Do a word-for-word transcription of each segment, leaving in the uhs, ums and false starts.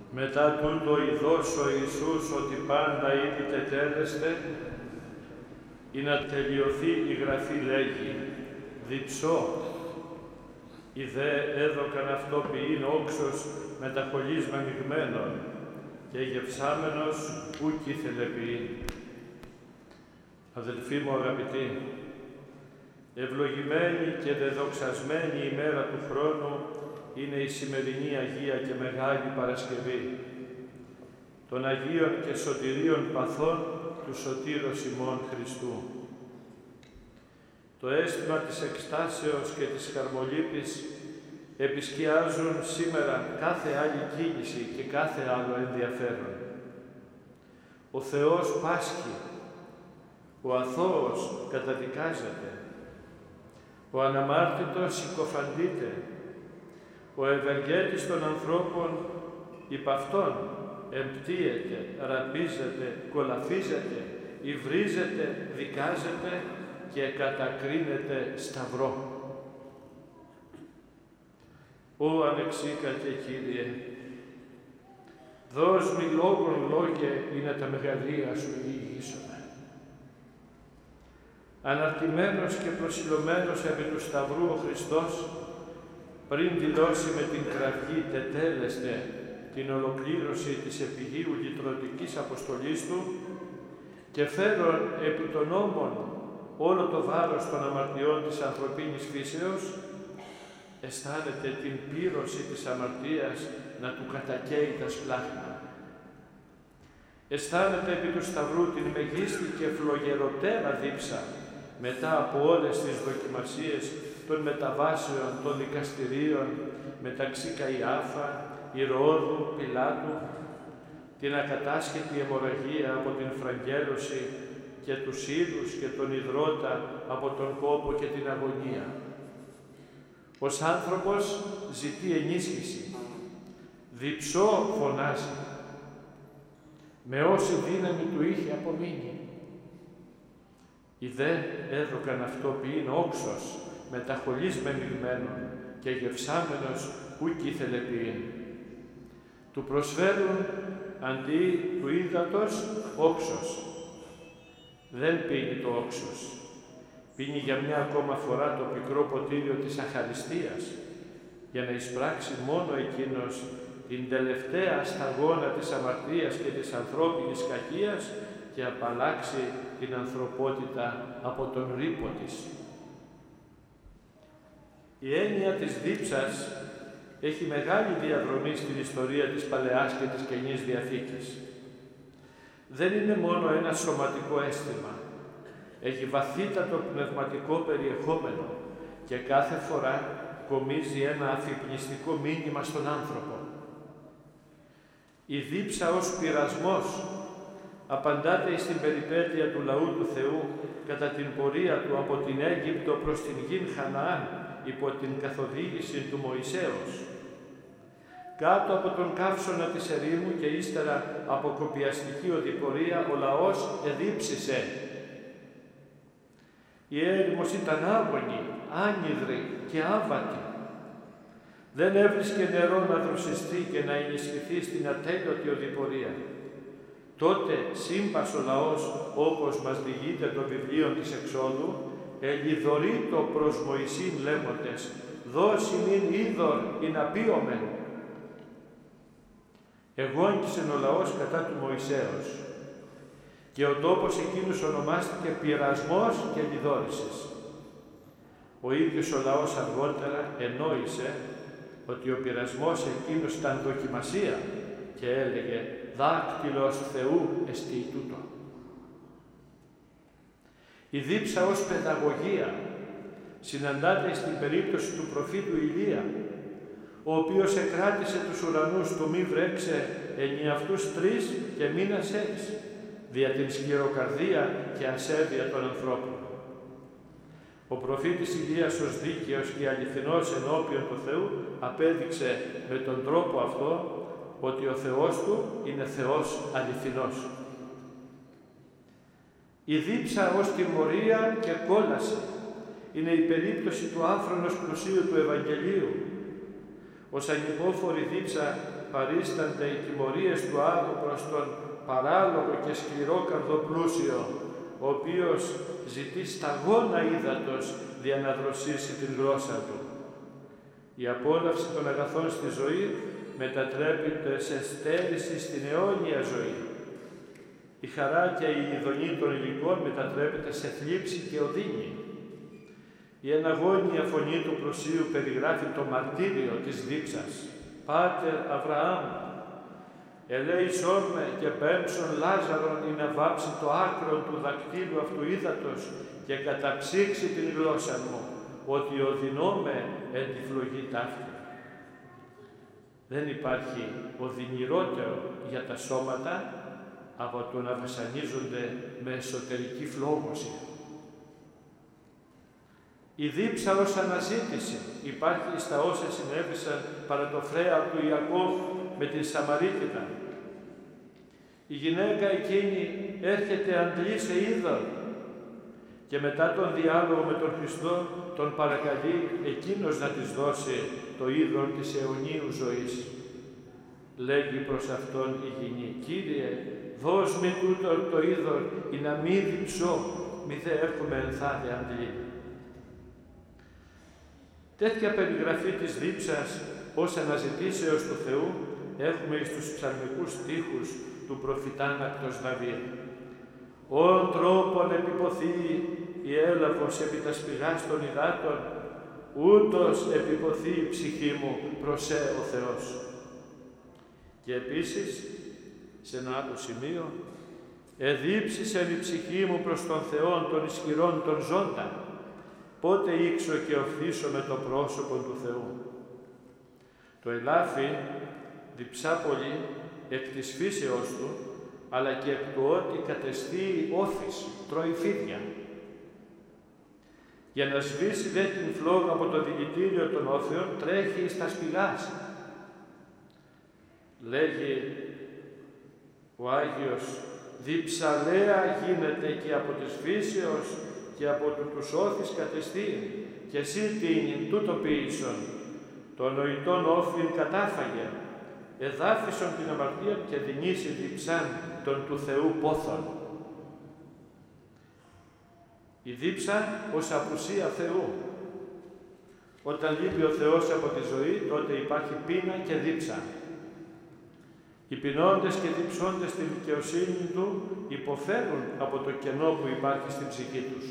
Μετά τούτο ειδός ο Ιησούς ότι πάντα ήδη τετέλεστε, ή να τελειωθεί η Γραφή λέγει, διψώ, οι δε έδωκαν αυτό ποιήν όξος μεταχολής μεμειγμένων, και γευσάμενος ούκ ήθελε ποιήν. Αδελφοί μου αγαπητοί, ευλογημένη και δεδοξασμένη η μέρα του χρόνου είναι η σημερινή Αγία και Μεγάλη Παρασκευή, των Αγίων και Σωτηρίων Παθών του Σωτήρος ημών Χριστού. Το αίσθημα της εκστάσεως και της χαρμολύπης επισκιάζουν σήμερα κάθε άλλη κίνηση και κάθε άλλο ενδιαφέρον. Ο Θεός πάσχει, ο αθώος καταδικάζεται, ο αναμάρτητος συκοφαντείται, ο ευεργέτης των ανθρώπων υπ' αυτόν εμπτύεται, ραπίζεται, κολαφίζεται, υβρίζεται, δικάζεται και κατακρίνεται σταυρό. Ω ανεξίκατε Κύριε, δώσ' μη λόγων λόγε είναι τα μεγαλεία σου ηγήσομαι. Αναρτημένος και προσιλωμένος επί του σταυρού ο Χριστός, πριν δηλώσει με την κραυγή τετέλεστε την ολοκλήρωση της επιγείου λυτρωτικής αποστολής του και φέρον επί των νόμων όλο το βάρος των αμαρτιών της ανθρωπίνης φύσεως, αισθάνεται την πύρωση της αμαρτίας να του κατακαίει τα σπλάχνα. Αισθάνεται επί του σταυρού την μεγίστη και φλογεροτέρα δίψα μετά από όλες τις δοκιμασίες των μεταβάσεων των δικαστηρίων μεταξύ Καϊάφα, Ηρώδου, Πιλάτου, την ακατάσχετη αιμορραγία από την φραγγέλωση και τους είδους και τον ιδρώτα από τον κόπο και την αγωνία. Ως άνθρωπος ζητεί ενίσχυση, διψώ φωνάζει, με όση δύναμη του είχε απομείνει. Οι δε έδωκαν αυτό ποιήν όξος μεταχολής μεμειγμένων και γευσάμενος ούκ ήθελε ποιήν. Του προσφέρουν αντί του ύδατος όξος. Δεν πίνει το όξος. Πίνει για μια ακόμα φορά το πικρό ποτήριο της αχαριστίας, για να εισπράξει μόνο εκείνος την τελευταία σταγόνα της αμαρτίας και της ανθρώπινης κακίας και απαλλάξει την ανθρωπότητα από τον ρήπο της. Η έννοια της δίψας έχει μεγάλη διαδρομή στην ιστορία της Παλαιάς και της Καινής Διαθήκης. Δεν είναι μόνο ένα σωματικό αίσθημα, έχει βαθύτατο πνευματικό περιεχόμενο και κάθε φορά κομίζει ένα αφυπνιστικό μήνυμα στον άνθρωπο. Η δίψα ως πειρασμός απαντάται στην περιπέτεια του λαού του Θεού κατά την πορεία του από την Αίγυπτο προς την γην Χαναάν υπό την καθοδήγηση του Μωυσέως. Κάτω από τον καύσωνα της ερήμου και ύστερα από κοπιαστική οδηπορία ο λαός εδίψησε. Η έρημος ήταν άγωνη, άνυδρη και άβατη. Δεν έβρισκε νερό να δροσιστεί και να ενισχυθεί στην ατέλειωτη οδηπορία. Τότε σύμπας ο λαός, όπως μας διηγείται το βιβλίο της Εξόδου, ελιδωρείτο προς Μωυσήν λέγοντες, «Δώσει μην είδωρ ή να πίωμεν». Εγόγγισεν ο λαός κατά του Μωυσέως και ο τόπος εκείνος ονομάστηκε πειρασμός και λιδόρησης. Ο ίδιος ο λαός αργότερα ενόησε ότι ο πειρασμός εκείνος ήταν δοκιμασία και έλεγε «Δάκτυλος Θεού εστί τούτο». Η δίψα ως παιδαγωγία συναντάται στην περίπτωση του προφήτου Ηλία, ο οποίος εκράτησε τους ουρανούς του μη βρέξε ενιαυτούς τρεις και μήνας έξι, δια την σκληροκαρδία και ασέβεια των ανθρώπων. Ο προφήτης Ηλίας ως δίκαιος και αληθινός ενώπιον του Θεού απέδειξε με τον τρόπο αυτό ότι ο Θεός του είναι Θεός αληθινός. Η δίψα ως τιμωρία και κόλαση είναι η περίπτωση του άφρονος πλουσίου του Ευαγγελίου. Ως ανυπόφορη δίψα παρίστανται οι τιμωρίες του Άδου προς τον παράλογο και σκληρόκαρδο πλούσιο, ο οποίος ζητεί σταγόνα ύδατος για να δροσίσει την γλώσσα του. Η απόλαυση των αγαθών στη ζωή μετατρέπεται σε στέρηση στην αιώνια ζωή. Η χαρά και η ειδονή των υλικών μετατρέπεται σε θλίψη και οδύνη. Η εναγώνια φωνή του πλουσίου περιγράφει το μαρτύριο της δίψας. «Πάτερ Αβραάμ, ελέησόν με και πέμψον Λάζαρον ή να βάψει το άκρο του δακτύλου αυτού ύδατος και καταψύξει την γλώσσα μου, ότι οδυνώμαι εν τη φλογή ταύτη». Δεν υπάρχει οδυνηρότερο για τα σώματα από το να βασανίζονται με εσωτερική φλόγωση. Η δίψα ως αναζήτηση υπάρχει στα όσα συνέβησαν παρά το φρέα του Ιακώβ με την Σαμαρίτιδα. Η γυναίκα εκείνη έρχεται αντλή σε είδωρ και μετά τον διάλογο με τον Χριστό τον παρακαλεί εκείνος να της δώσει το είδωρ της αιωνίου ζωής. Λέγει προς αυτόν η γυνή: «Κύριε, δώσ' με τούτο το είδωρ, ή να μη διψώ, μη δε έρχομαι ενθάδε αντλή». Τέτοια περιγραφή της δίψας ως αναζητήσεως του Θεού έχουμε στους ψαλμικούς στίχους του προφητάνακτος Δαβίδ. «Ον τρόπον επιποθεί η έλαβος επί τα σπηγάς των υδάτων, ούτως επιποθεί η ψυχή μου προσέ ο Θεός». Και επίσης, σε ένα άλλο σημείο, «Εδίψησεν η ψυχή μου προς τον Θεόν των ισχυρών των ζώντα, πότε ήξω και οφθήσω με το πρόσωπο του Θεού». Το ελάφι διψά πολύ εκ της φύσεώς του, αλλά και εκ του ότι κατεστεί όθης, τρώει φίδια. Για να σβήσει δε την φλόγα από το δηλητήριο των όθεων, τρέχει στα σπηγάς. Λέγει ο Άγιος: «Διψαλέα γίνεται και από της φύσεως και από του τους όθης κατεστεί, και εσύ τίνην τούτο ποιήσον, το νοητόν όφην κατάφαγε, εδάφισον την αμαρτία και δυνήσει διψάν των του Θεού πόθων». Η δίψα ως απουσία Θεού. Όταν λείπει ο Θεός από τη ζωή, τότε υπάρχει πείνα και δίψα. Οι πεινώντες και διψώντες στην δικαιοσύνη Του υποφέρουν από το κενό που υπάρχει στην ψυχή τους.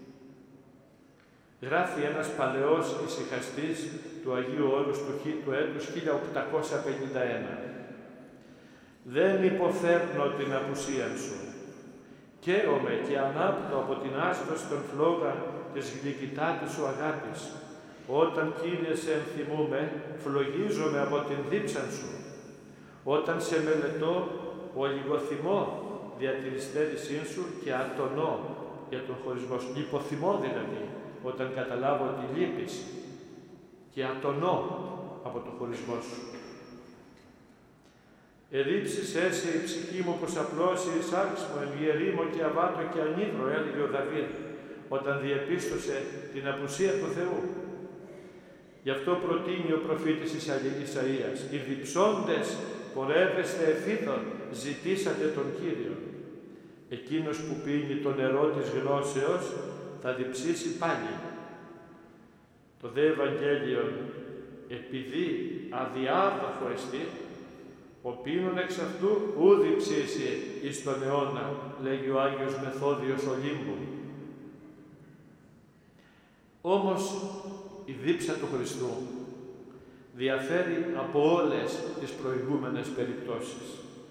Γράφει ένας παλαιός ησυχαστής του Αγίου Όρους του, του έτους χίλια οκτακόσια πενήντα ένα. «Δεν υποφέρνω την απουσίαν σου. Καίομαι και ανάπτω από την άσπρος των φλόγα της γλυκητάτης σου αγάπης. Όταν, Κύριε, σε ενθυμούμε, φλογίζομαι από την δίψαν σου. Όταν σε μελετώ, ολιγοθυμώ δια την υστέρησή σου και ατονώ για τον χωρισμό σου». Λιποθυμώ δηλαδή, όταν καταλάβω ότι λείπεις, και ατονώ από τον χωρισμό σου. «Ερήψεις έσαι η ψυχή μου πως απλώσει η σάρξ μου, εν γερήμο και αβάτω και ανίδρο», έλεγε ο Δαβίδ, όταν διεπίστωσε την απουσία του Θεού. Γι' αυτό προτείνει ο προφήτης Ισαΐας: «Οι διψώντες πορεύεστε εφίδων, ζητήσατε τον Κύριο. Εκείνος που πίνει το νερό της γνώσεως θα διψήσει πάλι». Το δε Ευαγγέλιο, επειδή αδιάδοχο εστί, ο πίνων εξ αυτού ου διψήσει εις τον αιώνα, λέγει ο Άγιος Μεθόδιος Ολύμπου. Όμως η δίψα του Χριστού διαφέρει από όλες τις προηγούμενες περιπτώσεις.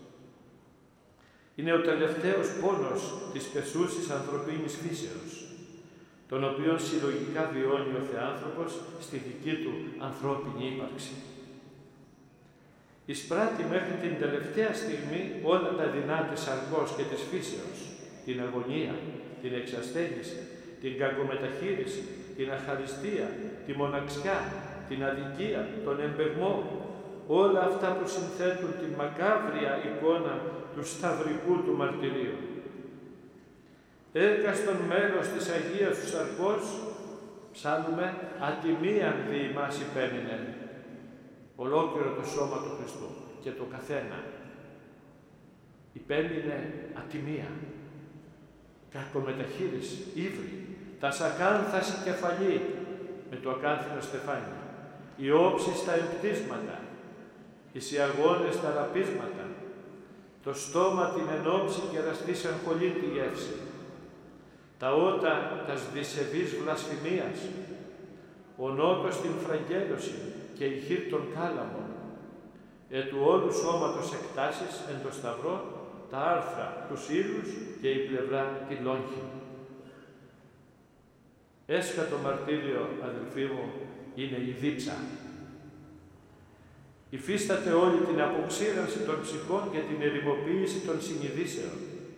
Είναι ο τελευταίος πόνος της πεσούσης ανθρωπίνης φύσεως, τον οποίον συλλογικά βιώνει ο Θεάνθρωπος στη δική του ανθρώπινη ύπαρξη. Εισπράττει μέχρι την τελευταία στιγμή όλα τα δεινά της σαρκός και της φύσεως, την αγωνία, την εξασθένηση, την κακομεταχείριση, την αχαριστία, τη μοναξιά, την αδικία, τον εμπεγμό, όλα αυτά που συνθέτουν την μακάβρια εικόνα του σταυρικού του μαρτυρίου. Έρκαστον μέλος της Αγίας του Σαρκός, ψάλλουμε, ατιμίαν δι' ημάς υπέμεινε, ολόκληρο το σώμα του Χριστού. και το καθένα. Υπέμεινε ατιμία, κακομεταχείριση, ύβρι, τα σακάνθαση κεφαλή με το ακάνθινο στεφάνι, οι όψεις τα εμπτίσματα, οι σιαγώνες τα ραπίσματα, το στόμα την ενόψη και ραστής αγχολή τη γεύση, τα ότα τας δισεβής βλασφημίας, ο νότος την φραγγέλωση και η χείρ των κάλαμων, ετου όλου σώματος εκτάσεις εν το σταυρό, τα άρθρα, τους ήλους και η πλευρά τη λόγχη. Έσχατο μαρτύριο, αδελφοί μου, είναι η δίψα. Υφίσταται όλη την αποξήρανση των ψυχών και την ερημοποίηση των συνειδήσεων.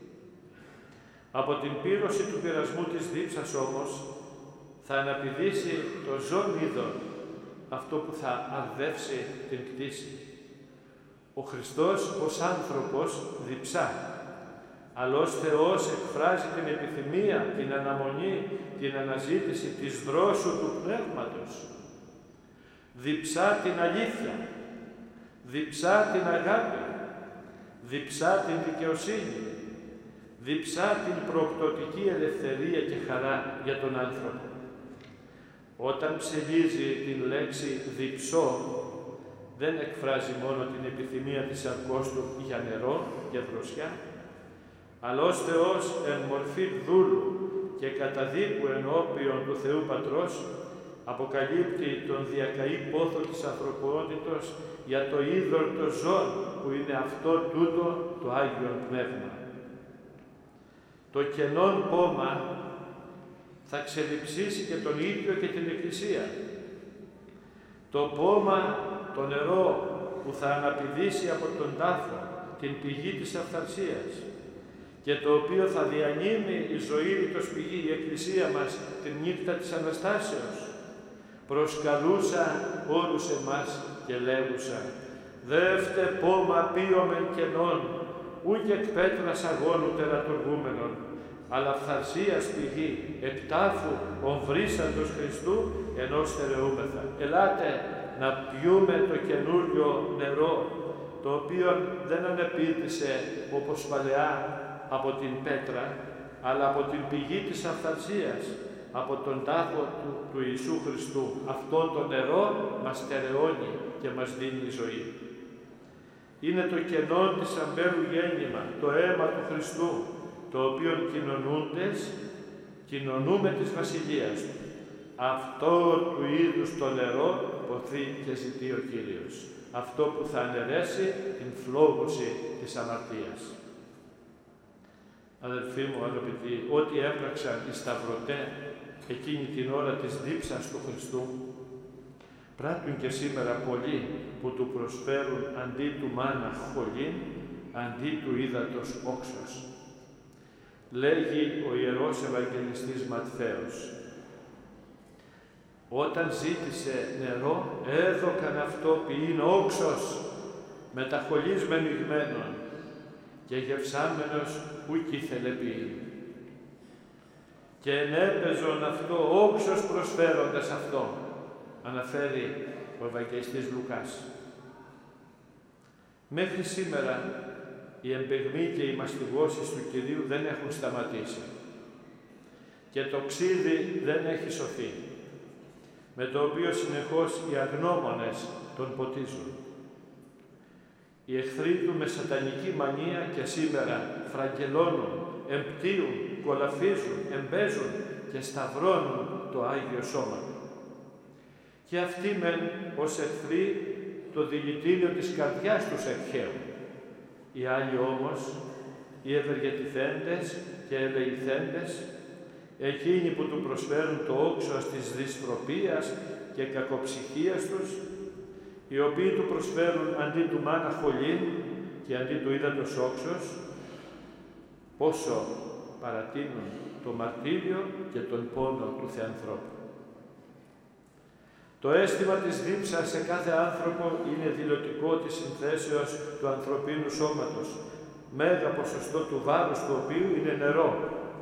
Από την πύρωση του πειρασμού της δίψας όμως, θα αναπηδήσει το ζών είδον, αυτό που θα αρδεύσει την κτήση. Ο Χριστός ως άνθρωπος διψά, αλλά ως Θεός εκφράζει την επιθυμία, την αναμονή, την αναζήτηση της δρόσου του Πνεύματος. Διψά την αλήθεια, διψά την αγάπη, διψά την δικαιοσύνη, διψά την προοπτωτική ελευθερία και χαρά για τον άνθρωπο. Όταν ψελίζει την λέξη διψώ, δεν εκφράζει μόνο την επιθυμία της αρκός του για νερό και δροσιά, αλλά ως Θεός εν μορφή δούλου και καταδίκου ενώπιον του Θεού Πατρός, αποκαλύπτει τον διακαή πόθο της ανθρωπότητος για το είδωρ το ζώο που είναι αυτό τούτο το Άγιον Πνεύμα. Το κενόν πόμα θα ξεδιψήσει και τον ίδιο και την Εκκλησία. Το πόμα, το νερό που θα αναπηδήσει από τον τάφο, την πηγή της αυθαρσίας και το οποίο θα διανύμει η ζωή ρητος πηγή, η Εκκλησία μας, την νύχτα της Αναστάσεως, προσκαλούσα όλους εμάς και λέγουσα «Δεύτε πόμα πίωμεν κενών, ούκ εκ πέτρας αγώνου τερατουργούμενον, αλλά φθαρσίας πηγή, εκτάφου ομβρίσαντος Χριστού, ενός στερεούμεθα». Ελάτε να πιούμε το καινούριο νερό, το οποίο δεν ανεπίδησε όπως παλαιά από την πέτρα, αλλά από την πηγή της αυθαρσίας, από τον τάφο του, του Ιησού Χριστού. Αυτό το νερό μας στερεώνει και μας δίνει ζωή. Είναι το κενό της αμπέλου γέννημα, το αίμα του Χριστού, το οποίο κοινωνούντες, κοινωνούμε της Βασιλείας του. Αυτό του είδους το νερό ποθεί και ζητεί ο Κύριος. Αυτό που θα αναιρέσει την φλόγωση της αμαρτίας. Αδελφοί μου, αγαπητοί, ό,τι έπραξαν οι σταυρωτέ εκείνη την ώρα της δίψας του Χριστού, πράττουν και σήμερα πολλοί που του προσφέρουν αντί του μάνα χολήν, αντί του ύδατος όξος. Λέγει ο Ιερός Ευαγγελιστής Ματθαίος, όταν ζήτησε νερό, έδωκαν αυτό ποιήν όξος, μεταχολής με μειγμένον, και γευσάμενος ούκ ήθελε ποιήν. Και ενέπαιζον αυτό όξος προσφέροντας αυτό, αναφέρει ο Ευαγγελιστής Λουκάς. Μέχρι σήμερα οι εμπεγμοί και οι μαστιγώσεις του Κυρίου δεν έχουν σταματήσει και το ξύδι δεν έχει σωθεί, με το οποίο συνεχώς οι αγνώμονες τον ποτίζουν. Οι εχθροί του με σατανική μανία και σήμερα φραγγελώνουν, εμπτύουν, κολαφίζουν, εμπέζουν και σταυρώνουν το Άγιο Σώμα. Και αυτοί μεν ως εχθροί το δηλητήριο της καρδιάς τους εκχέουν. Οι άλλοι όμως, οι ευεργετηθέντες και ελεηθέντες, εκείνοι που του προσφέρουν το όξος της δυσπροπίας και κακοψυχίας τους, οι οποίοι του προσφέρουν αντί του μάνα χολήν και αντί του ύδατος όξος, πόσο παρατείνουν το μαρτύριο και τον πόνο του Θεανθρώπου. Το αίσθημα της δίψας σε κάθε άνθρωπο είναι δηλωτικό της συνθέσεως του ανθρωπίνου σώματος, μέγα ποσοστό του βάρους του οποίου είναι νερό.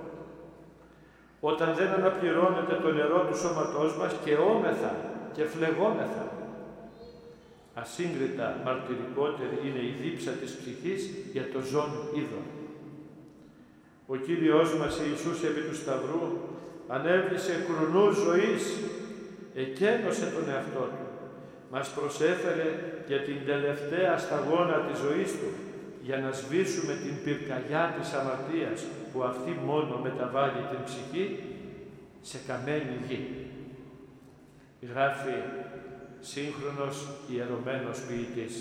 Όταν δεν αναπληρώνεται το νερό του σώματός μας και όμεθα και φλεγόμεθα. ασύγκριτα μαρτυρικότερη είναι η δίψα της ψυχής για το ζών είδο. Ο Κύριος μας Ιησούς επί του Σταυρού ανέβησε κρουνούς ζωής, εκένωσε τον εαυτό του, μας προσέφερε για την τελευταία σταγόνα της ζωής του, για να σβήσουμε την πυρκαγιά της αμαρτίας που αυτή μόνο μεταβάλλει την ψυχή σε καμένη γη. Γράφει σύγχρονος ιερωμένος ποιητής.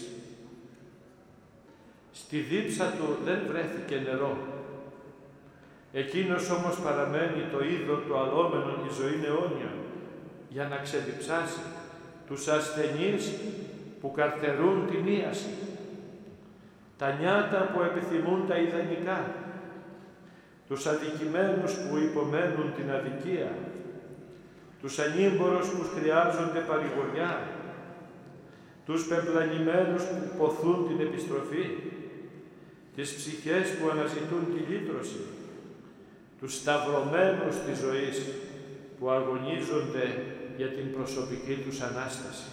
Στη δίψα του δεν βρέθηκε νερό. Εκείνος όμως παραμένει το είδο του αλόμενον η ζωή αιώνια, για να ξεδιψάσει τους ασθενείς που καρτερούν την ίαση, τα νιάτα που επιθυμούν τα ιδανικά, τους αδικημένους που υπομένουν την αδικία, τους ανήμπορους που χρειάζονται παρηγοριά, τους πεπλανημένους που ποθούν την επιστροφή, τις ψυχές που αναζητούν τη λύτρωση, τους σταυρωμένους της ζωής που αγωνίζονται για την προσωπική τους Ανάσταση.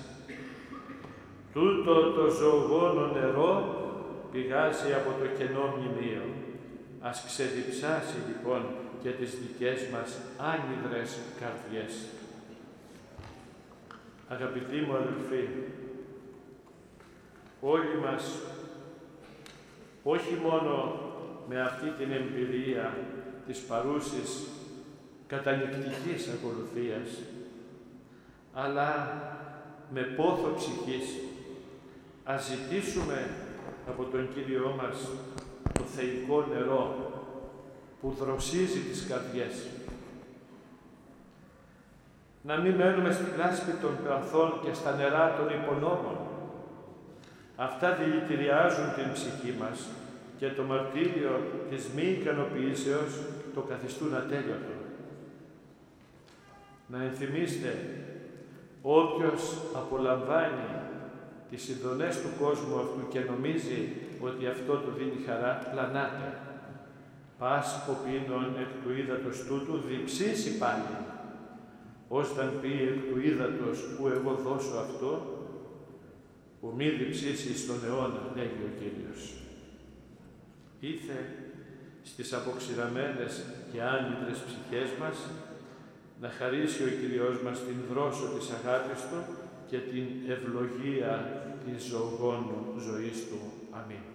Τούτο το ζωογόνο νερό πηγάζει από το κενό μνημείο. Ας ξεδιψάσει λοιπόν και τις δικές μας άνυδρες καρδιές. Αγαπητοί μου αδελφοί, όλοι μας, όχι μόνο με αυτή την εμπειρία της παρούσης κατανυκτικής ακολουθίας, αλλά με πόθο ψυχής, ας ζητήσουμε από τον Κύριό μας το θεϊκό νερό που δροσίζει τις καρδιές. Να μην μένουμε στην λάσπη των παθών και στα νερά των υπονόμων. Αυτά δηλητηριάζουν την ψυχή μας και το μαρτύριο της μη ικανοποιήσεως το καθιστούν ατέλειωτο. Να ενθυμίστε, όποιος απολαμβάνει τις ειδονές του κόσμου αυτού και νομίζει ότι αυτό του δίνει χαρά, πλανάται. Πας οπίνων εκ του ύδατος τούτου διψήσει πάλι. Όσταν πει εκ του ύδατος που εγώ δώσω αυτό, που μη διψήσει στον αιώνα, λέγει ο Κύριος. Ήθε στις αποξηραμένες και άνυδρες ψυχές μας να χαρίσει ο Κύριος μας την δρόσο της αγάπης Του και την ευλογία της ζωογόνου ζωής Του. Αμήν.